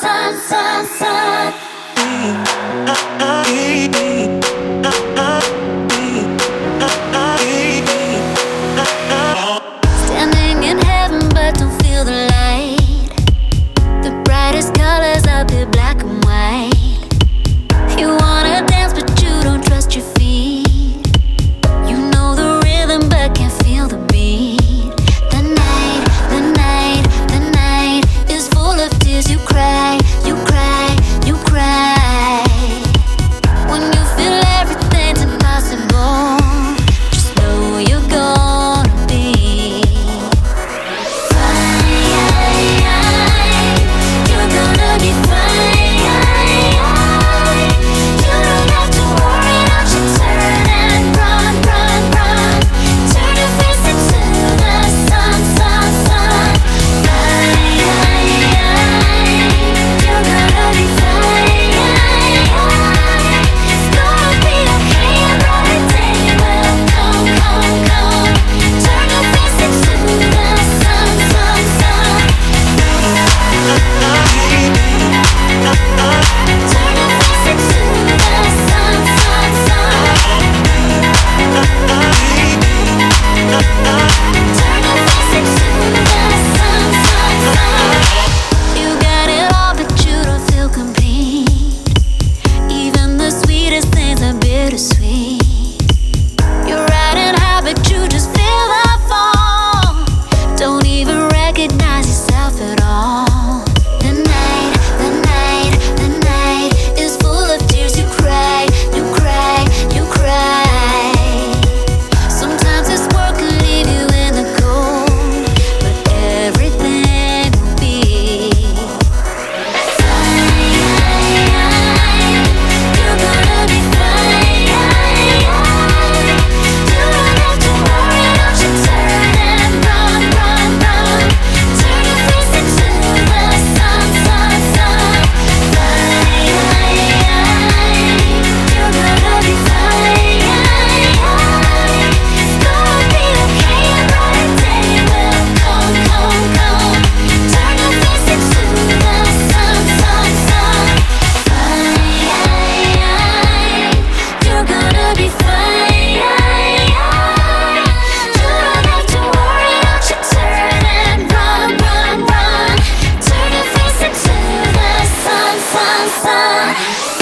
sun, sun, sun. Standing in heaven but don't feel the light. The brightest colors up here, black and white. You wanna dance but you don't trust your feet. You know the rhythm but can't feel the beat. The night, the night, the night is full of tears. You cry, you cry, you cry. When you feel everything's impossible, just know you're gonna be fine. You're gonna be fine. You don't have to worry, don't you turn and run, run, run. Turn your face into the sun, sun, sun. Fine. You're gonna be fine. It's gonna be okay, a brighter day will come, come, come. Turn your face into the sun, sun, sun. Turn your face into the sun, sun, sun. Turn your face into the sun, sun, sun. You got it all, but you don't feel complete. Even the sweetest things are bittersweet. You're riding high, but you just feel the fall. Don't even recognize yourself at all. The night, the night, the night is full of tears. You cry, you cry, you cry. Sometimes this world can leave you in the cold, but everything will be fine. You're gonna be fine. You don't have to worry, don't you turn and run, run, run. Turn your face into the sun, sun, sun. Fine. You're gonna be fine. It's gonna be okay, a brighter day will come, come, come. Turn your face into the sun, sun, sun. Fine. You're gonna be fine. You don't have to worry, don't you turn and run, run, run. Turn your face into the sun, sun, sun.